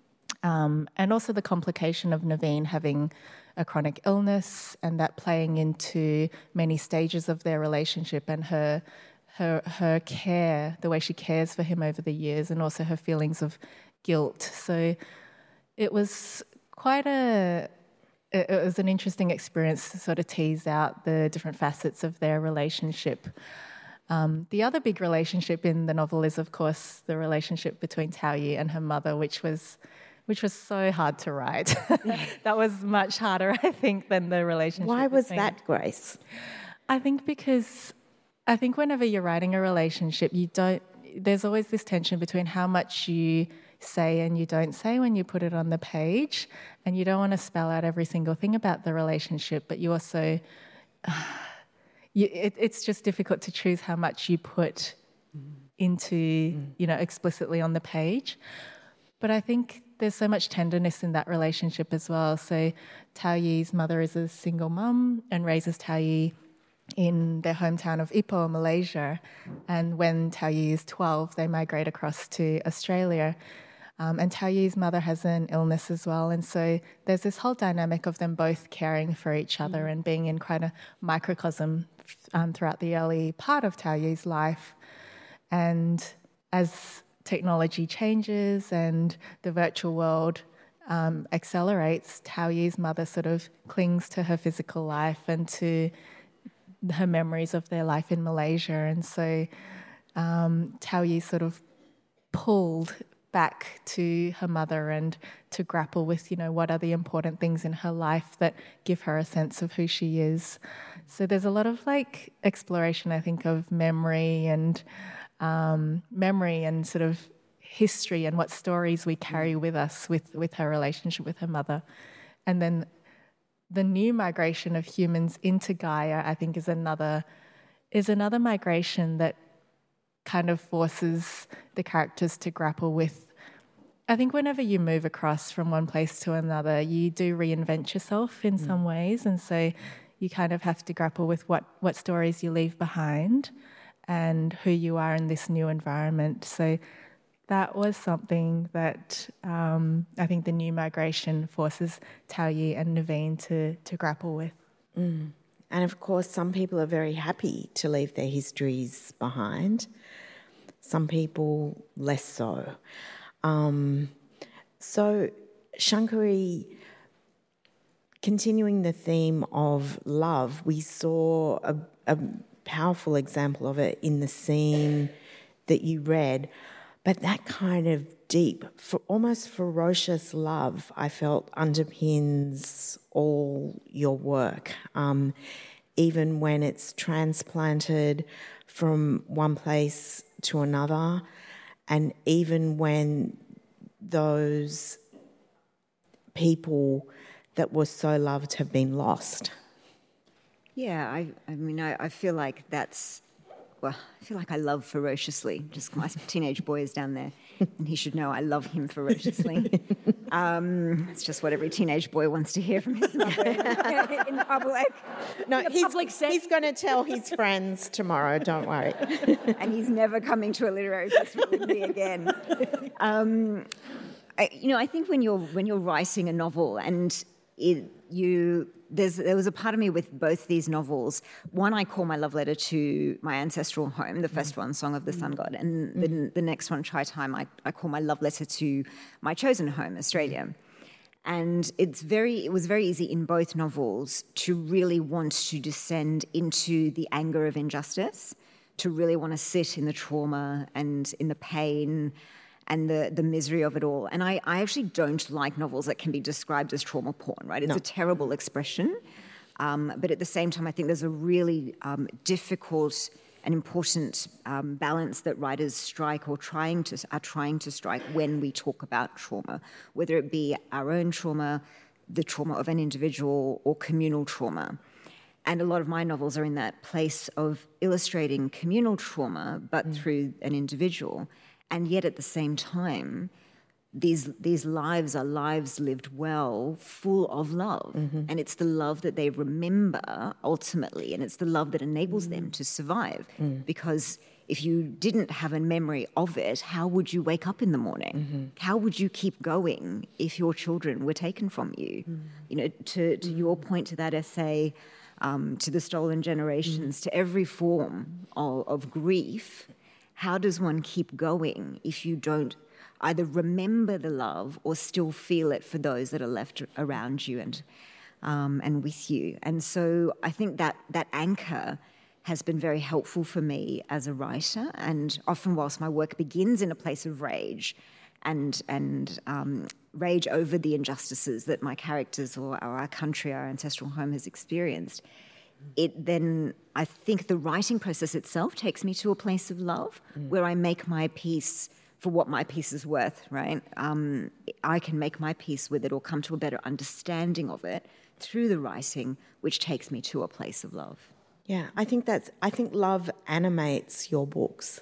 Um, and also the complication of Naveen having a chronic illness, and that playing into many stages of their relationship, and her her her care, the way she cares for him over the years, and also her feelings of guilt. So it was quite a it was an interesting experience to sort of tease out the different facets of their relationship. Um, the other big relationship in the novel is, of course, the relationship between Tao Yi and her mother, which was which was so hard to write. That was much harder, I think, than the relationship. Why was between... that, Grace? I think because I think whenever you're writing a relationship, you don't. There's always this tension between how much you say and you don't say when you put it on the page, and you don't want to spell out every single thing about the relationship, but you also. Uh, You, it, it's just difficult to choose how much you put into, mm. you know, explicitly on the page. But I think there's so much tenderness in that relationship as well. So Tao Yi's mother is a single mum and raises Tao Yi in their hometown of Ipoh, Malaysia. And when Tao Yi is twelve, they migrate across to Australia. Um, and Tao Yi's mother has an illness as well. And so there's this whole dynamic of them both caring for each other mm. and being in quite a microcosm um, throughout the early part of Tao Yi's life. And as technology changes and the virtual world um, accelerates, Tao Yi's mother sort of clings to her physical life and to her memories of their life in Malaysia. And so um, Tao Yi sort of pulled back to her mother and to grapple with, you know, what are the important things in her life that give her a sense of who she is. So there's a lot of like exploration, I think, of memory and um, memory and sort of history and what stories we carry with us with, with her relationship with her mother. And then the new migration of humans into Gaia, I think, is another is another migration that kind of forces the characters to grapple with. I think whenever you move across from one place to another, you do reinvent yourself in mm. some ways, and so you kind of have to grapple with what, what stories you leave behind and who you are in this new environment. So that was something that um, I think the new migration forces Tao Yi and Naveen to, to grapple with. Mm. And of course, some people are very happy to leave their histories behind. Some people less so. Um, so, Shankari, continuing the theme of love, we saw a, a powerful example of it in the scene that you read. But that kind of deep, for almost ferocious love, I felt underpins all your work, um, even when it's transplanted from one place to another, and even when those people that were so loved have been lost. Yeah, I, I mean, I, I feel like that's... Well, I feel like I love ferociously. Just my teenage boy is down there, and he should know I love him ferociously. Um, it's just what every teenage boy wants to hear from his mother in public. No, in he's, public he's going to tell his friends tomorrow, don't worry. And he's never coming to a literary festival with me again. Um, I, you know, I think when you're when you're writing a novel and it, you... There's, there was a part of me with both these novels. One I call my love letter to my ancestral home, the first one, Song of the Sun God, and mm. the, the next one, Chai Time, I, I call my love letter to my chosen home, Australia. And it's very, it was very easy in both novels to really want to descend into the anger of injustice, to really want to sit in the trauma and in the pain and the, the misery of it all. And I, I actually don't like novels that can be described as trauma porn, right? It's no. a terrible expression. Um, but at the same time, I think there's a really um, difficult and important um, balance that writers strike or trying to are trying to strike when we talk about trauma, whether it be our own trauma, the trauma of an individual, or communal trauma. And a lot of my novels are in that place of illustrating communal trauma, but mm. through an individual. And yet at the same time, these these lives are lives lived well, full of love. Mm-hmm. And it's the love that they remember ultimately, and it's the love that enables mm. them to survive. Mm. Because if you didn't have a memory of it, how would you wake up in the morning? Mm-hmm. How would you keep going if your children were taken from you? Mm. You know, to, to mm. your point to that essay, um, to the stolen generations, mm. to every form of, of grief, how does one keep going if you don't either remember the love or still feel it for those that are left around you and um, and with you? And so I think that that anchor has been very helpful for me as a writer. And often, whilst my work begins in a place of rage and and um, rage over the injustices that my characters or our country, our ancestral home has experienced, it then, I think the writing process itself takes me to a place of love mm. where I make my peace for what my piece is worth, right? Um, I can make my peace with it or come to a better understanding of it through the writing, which takes me to a place of love. Yeah, I think that's, I think love animates your books.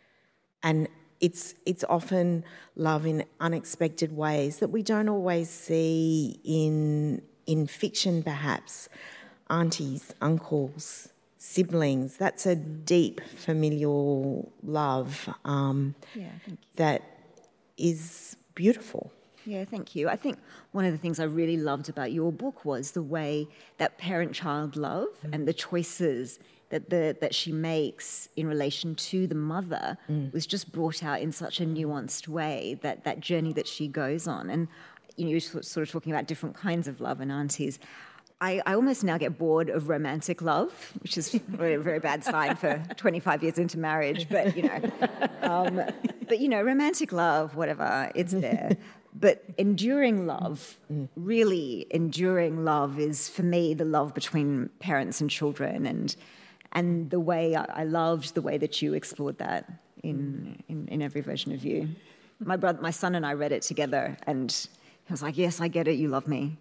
And it's it's often love in unexpected ways that we don't always see in in fiction, perhaps. Aunties, uncles, siblings, that's a deep familial love um, yeah, that is beautiful. Yeah, thank you. I think one of the things I really loved about your book was the way that parent-child love mm. and the choices that the that she makes in relation to the mother mm. was just brought out in such a nuanced way, that that journey that she goes on. And you know, you're sort of talking about different kinds of love and aunties. I, I almost now get bored of romantic love, which is a very bad sign for twenty-five years into marriage. But, you know, um, but, you know, romantic love, whatever, it's there. But enduring love, really enduring love is, for me, the love between parents and children. And and the way I, I loved the way that you explored that in, in, in every version of you. My brother, my son and I read it together, and he was like, yes, I get it, you love me.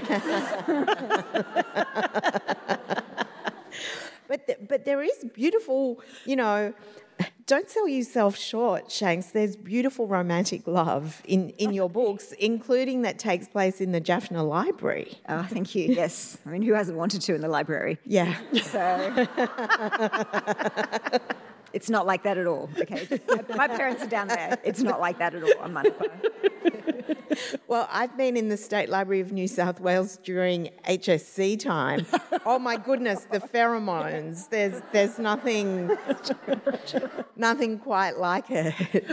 but, th- but there is beautiful, you know, don't sell yourself short, Shanks. There's beautiful romantic love in, in your books, including that takes place in the Jaffna Library. Oh, thank you, yes. I mean, who hasn't wanted to in the library? Yeah. So... It's not like that at all, okay? My parents are down there. It's not like that at all. I'm Manukau. Well, I've been in the State Library of New South Wales during H S C time. Oh my goodness, the pheromones. There's there's nothing nothing quite like it.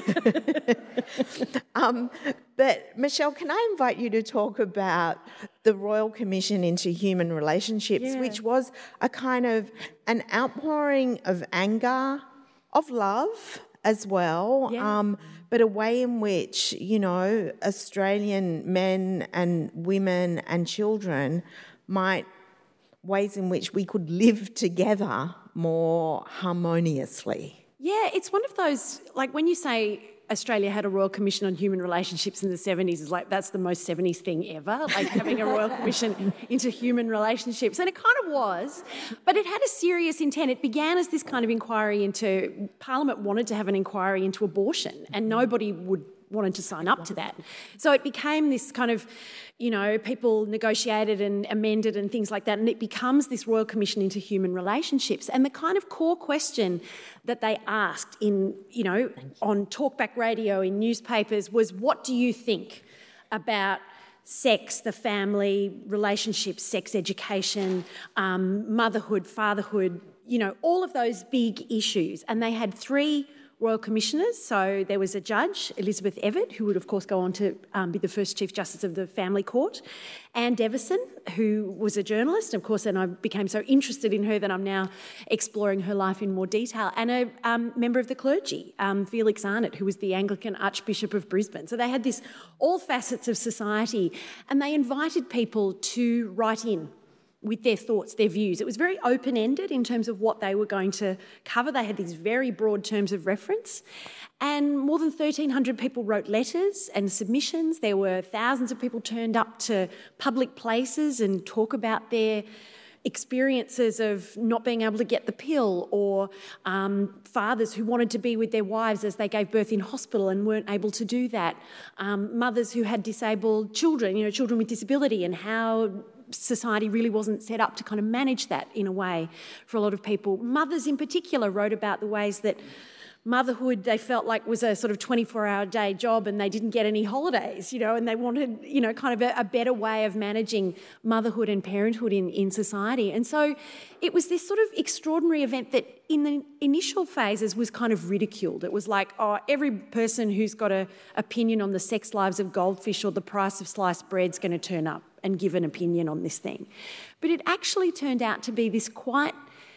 um, but Michelle, can I invite you to talk about the Royal Commission into Human Relationships, yeah. which was a kind of an outpouring of anger, of love as well, yeah. um, but a way in which, you know, Australian men and women and children might, ways in which we could live together more harmoniously. Yeah, it's one of those, like when you say Australia had a Royal Commission on Human Relationships in the seventies, is like, that's the most seventies thing ever, like having a Royal Commission into human relationships. And it kind of was, but it had a serious intent. It began as this kind of inquiry into, Parliament wanted to have an inquiry into abortion, and nobody would wanted to sign up to that. So it became this kind of, you know, people negotiated and amended and things like that, and it becomes this Royal Commission into Human Relationships. And the kind of core question that they asked in, you know, on talkback radio, in newspapers, was, what do you think about sex, the family, relationships, sex education, um, motherhood, fatherhood, you know, all of those big issues. And they had three Royal Commissioners. So there was a judge, Elizabeth Evatt, who would of course go on to um, be the first Chief Justice of the Family Court, Anne Deveson, who was a journalist, of course, and I became so interested in her that I'm now exploring her life in more detail, and a um, member of the clergy, um, Felix Arnott, who was the Anglican Archbishop of Brisbane. So they had this, all facets of society, and they invited people to write in with their thoughts, their views. It was very open-ended in terms of what they were going to cover. They had these very broad terms of reference. And more than thirteen hundred people wrote letters and submissions. There were thousands of people turned up to public places and talk about their experiences of not being able to get the pill, or um, fathers who wanted to be with their wives as they gave birth in hospital and weren't able to do that. Um, mothers who had disabled children, you know, children with disability, and how society really wasn't set up to kind of manage that in a way for a lot of people. Mothers in particular wrote about the ways that motherhood, they felt like, was a sort of twenty-four hour day job, and they didn't get any holidays, you know, and they wanted, you know, kind of a, a better way of managing motherhood and parenthood in, in society. And so it was this sort of extraordinary event that in the initial phases was kind of ridiculed. It was like, oh, every person who's got an opinion on the sex lives of goldfish or the price of sliced bread's going to turn up and give an opinion on this thing. But it actually turned out to be this quite,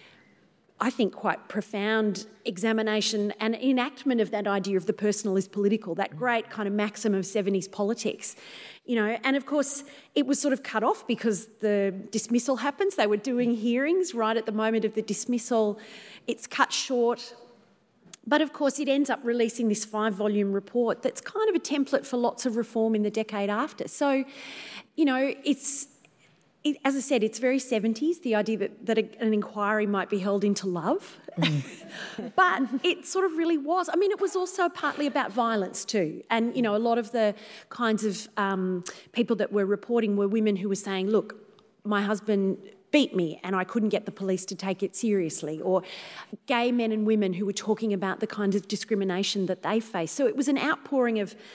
I think, quite profound examination and enactment of that idea of the personal is political, that great kind of maxim of seventies politics, you know. And of course, it was sort of cut off because the dismissal happens. They were doing hearings right at the moment of the dismissal. It's cut short. But of course, it ends up releasing this five-volume report that's kind of a template for lots of reform in the decade after. So, you know, it's, it, as I said, it's very seventies, the idea that, that a, an inquiry might be held into love. Mm. But it sort of really was. I mean, it was also partly about violence too. And, you know, a lot of the kinds of um, people that were reporting were women who were saying, look, my husband beat me and I couldn't get the police to take it seriously, or gay men and women who were talking about the kind of discrimination that they face. So it was an outpouring of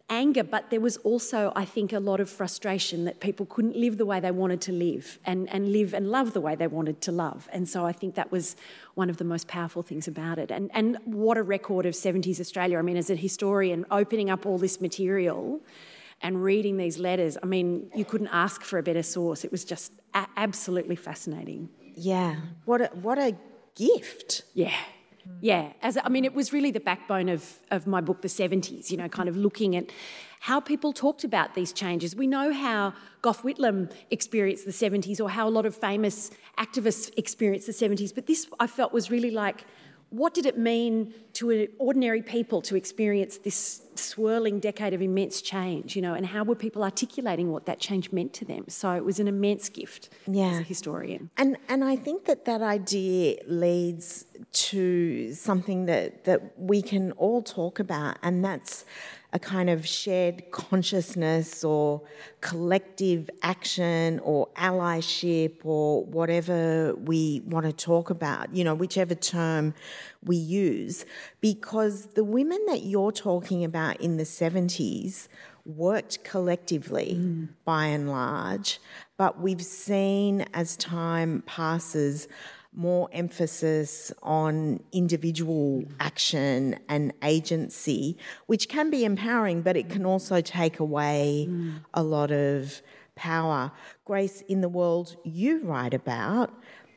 anger, but there was also, I think, a lot of frustration that people couldn't live the way they wanted to live and, and live and love the way they wanted to love. And so I think that was one of the most powerful things about it. And, and what a record of seventies Australia. I mean, as a historian, opening up all this material and reading these letters, I mean, you couldn't ask for a better source. It was just a- absolutely fascinating. Yeah, what a, what a gift. Yeah. Yeah, as I mean, it was really the backbone of, of my book, The seventies, you know, kind of looking at how people talked about these changes. We know how Gough Whitlam experienced the seventies or how a lot of famous activists experienced the seventies, but this I felt was really like, what did it mean to ordinary people to experience this swirling decade of immense change, you know, and how were people articulating what that change meant to them? So it was an immense gift yeah. as a historian. And and I think that that idea leads to something that, that we can all talk about, and that's a kind of shared consciousness or collective action or allyship or whatever we want to talk about, you know, whichever term we use, because the women that you're talking about in the seventies worked collectively mm. by and large, but we've seen as time passes more emphasis on individual action and agency, which can be empowering, but it can also take away mm. a lot of power. Grace, in the world you write about,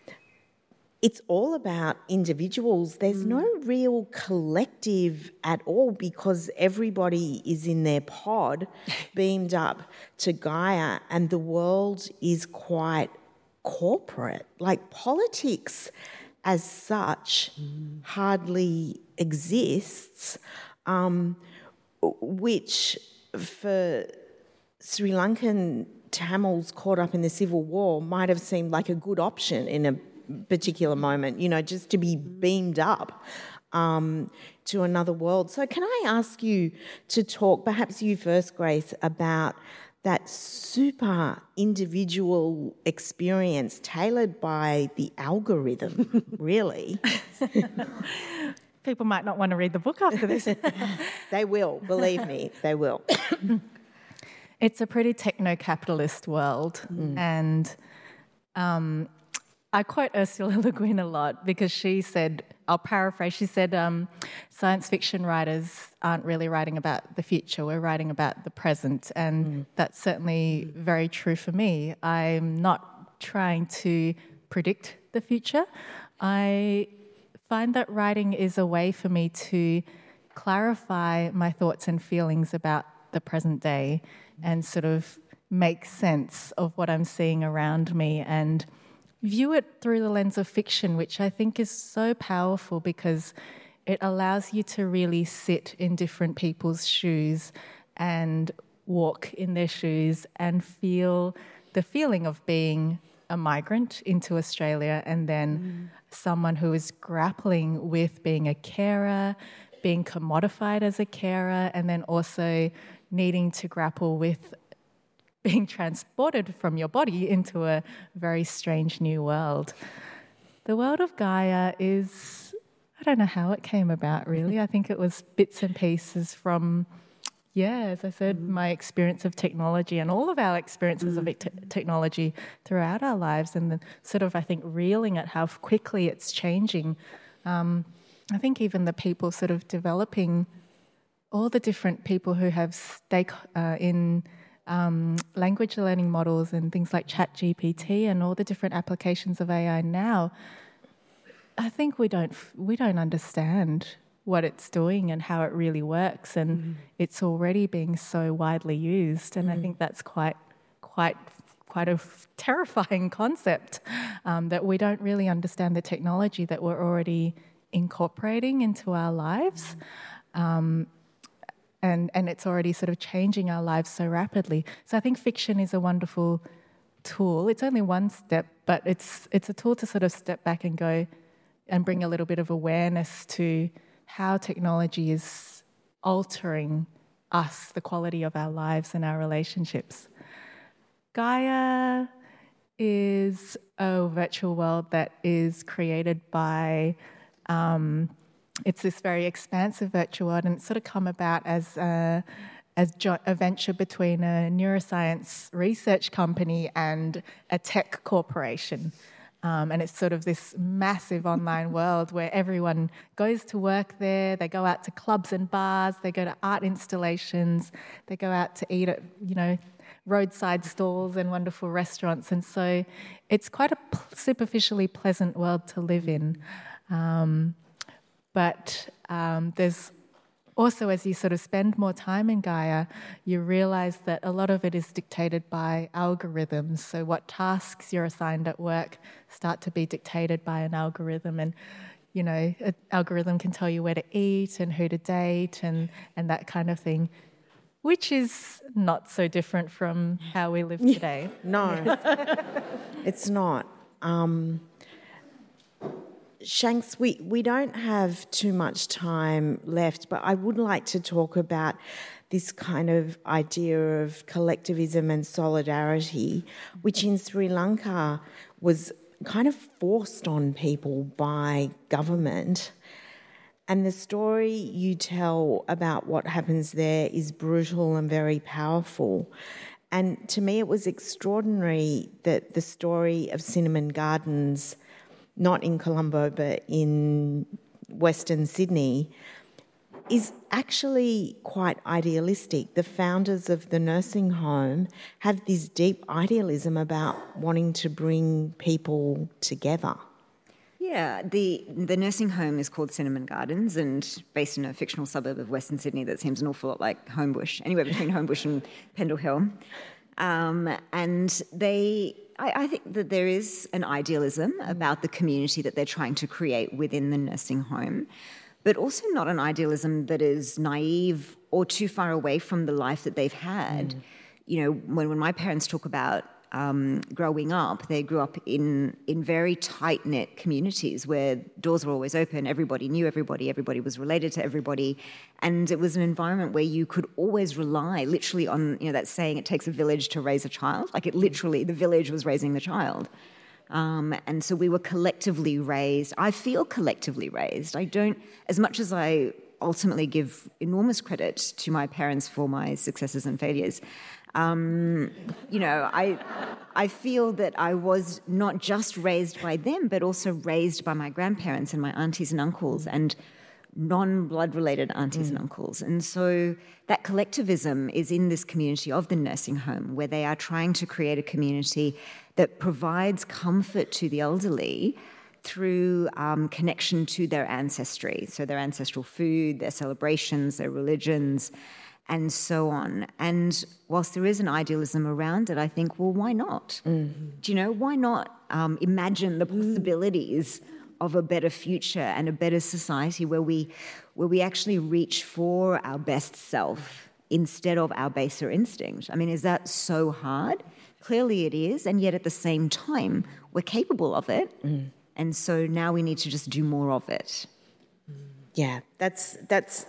it's all about individuals. There's mm. no real collective at all because everybody is in their pod beamed up to Gaia, and the world is quite corporate. Like politics as such mm. hardly exists, um, which for Sri Lankan Tamils caught up in the civil war might have seemed like a good option in a particular moment, you know, just to be beamed up um, to another world. So can I ask you to talk, perhaps you first, Grace, about that super individual experience tailored by the algorithm, really? People might not want to read the book after this. They will, believe me, they will. It's a pretty techno-capitalist world, mm. and um, I quote Ursula Le Guin a lot because she said, I'll paraphrase, she said, um, science fiction writers aren't really writing about the future, we're writing about the present, and mm. that's certainly very true for me. I'm not trying to predict the future. I find that writing is a way for me to clarify my thoughts and feelings about the present day and sort of make sense of what I'm seeing around me and view it through the lens of fiction, which I think is so powerful because it allows you to really sit in different people's shoes and walk in their shoes and feel the feeling of being a migrant into Australia and then mm. someone who is grappling with being a carer, being commodified as a carer, and then also needing to grapple with being transported from your body into a very strange new world. The world of Gaia is, I don't know how it came about really. I think it was bits and pieces from, yeah, as I said, mm. my experience of technology and all of our experiences mm. of te- technology throughout our lives, and then sort of, I think, reeling at how quickly it's changing. Um, I think even the people sort of developing, all the different people who have stake uh, in Um, language learning models and things like ChatGPT and all the different applications of A I now, I think we don't we don't understand what it's doing and how it really works, and mm. it's already being so widely used, and mm. I think that's quite quite quite a f- terrifying concept, um, that we don't really understand the technology that we're already incorporating into our lives. Mm. Um, And, and it's already sort of changing our lives so rapidly. So I think fiction is a wonderful tool. It's only one step, but it's it's a tool to sort of step back and go and bring a little bit of awareness to how technology is altering us, the quality of our lives and our relationships. Gaia is a virtual world that is created by... Um, It's this very expansive virtual world, and it's sort of come about as a, a, jo- a venture between a neuroscience research company and a tech corporation. Um, and it's sort of this massive online world where everyone goes to work there, they go out to clubs and bars, they go to art installations, they go out to eat at, you know, roadside stalls and wonderful restaurants. And so it's quite a p- superficially pleasant world to live in. Um, but um, there's also, as you sort of spend more time in Gaia, you realise that a lot of it is dictated by algorithms. So what tasks you're assigned at work start to be dictated by an algorithm, and you know, an algorithm can tell you where to eat and who to date and, and that kind of thing, which is not so different from how we live today. No, it's not. Um, Shanks, we, we don't have too much time left, but I would like to talk about this kind of idea of collectivism and solidarity, which in Sri Lanka was kind of forced on people by government. And the story you tell about what happens there is brutal and very powerful. And to me, it was extraordinary that the story of Cinnamon Gardens, not in Colombo, but in Western Sydney, is actually quite idealistic. The founders of the nursing home have this deep idealism about wanting to bring people together. Yeah, the the nursing home is called Cinnamon Gardens and based in a fictional suburb of Western Sydney that seems an awful lot like Homebush, anywhere between Homebush and Pendle Hill. Um, and they... I think that there is an idealism about the community that they're trying to create within the nursing home, but also not an idealism that is naive or too far away from the life that they've had. Mm. You know, when, when my parents talk about um, growing up, they grew up in, in very tight-knit communities where doors were always open, everybody knew everybody, everybody was related to everybody, and it was an environment where you could always rely literally on, you know, that saying, it takes a village to raise a child. Like it literally, the village was raising the child. Um, and so we were collectively raised. I feel collectively raised. I don't, as much as I ultimately give enormous credit to my parents for my successes and failures, Um, you know, I I feel that I was not just raised by them, but also raised by my grandparents and my aunties and uncles and non-blood related aunties mm. and uncles. And so that collectivism is in this community of the nursing home, where they are trying to create a community that provides comfort to the elderly through um, connection to their ancestry, so their ancestral food, their celebrations, their religions, and so on. And whilst there is an idealism around it, I think, well, why not? Mm-hmm. Do you know, why not um, imagine the possibilities of a better future and a better society where we where we actually reach for our best self instead of our baser instinct? I mean, is that so hard? Clearly it is, and yet at the same time, we're capable of it. Mm. And so now we need to just do more of it. Yeah, that's that's...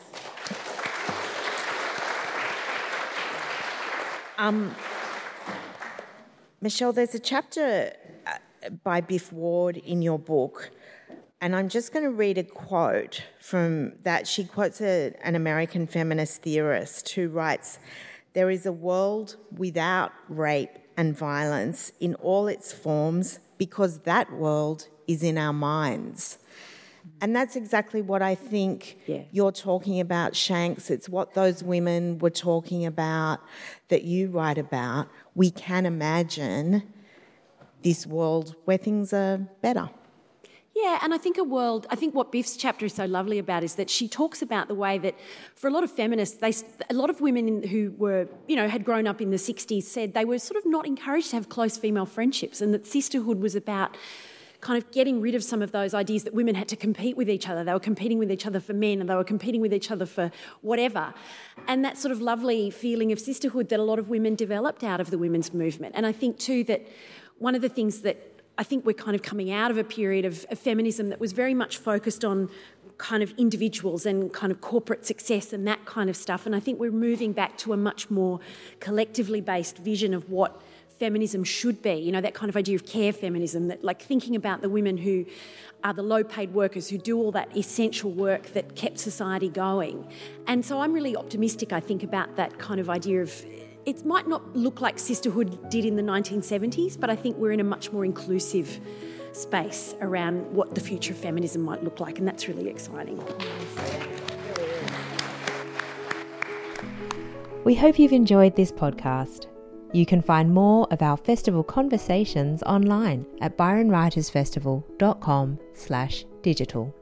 Um, Michelle, there's a chapter uh, by Biff Ward in your book, and I'm just going to read a quote from that. She quotes a, an American feminist theorist who writes, "There is a world without rape and violence in all its forms because that world is in our minds." And that's exactly what I think yeah. you're talking about, Shanks. It's what those women were talking about that you write about. We can imagine this world where things are better. Yeah, and I think a world, I think what Biff's chapter is so lovely about is that she talks about the way that for a lot of feminists, they, a lot of women who were, you know, had grown up in the sixties said they were sort of not encouraged to have close female friendships, and that sisterhood was about kind of getting rid of some of those ideas that women had to compete with each other. They were competing with each other for men, and they were competing with each other for whatever. And that sort of lovely feeling of sisterhood that a lot of women developed out of the women's movement. And I think too that one of the things that I think we're kind of coming out of a period of, of feminism that was very much focused on kind of individuals and kind of corporate success and that kind of stuff. And I think we're moving back to a much more collectively based vision of what feminism should be, you know, that kind of idea of care feminism, that like thinking about the women who are the low-paid workers who do all that essential work that kept society going. And so I'm really optimistic, I think, about that kind of idea of, it might not look like sisterhood did in the nineteen seventies, but I think we're in a much more inclusive space around what the future of feminism might look like, and that's really exciting. We hope you've enjoyed this podcast. You can find more of our festival conversations online at byron writers festival dot com slash digital.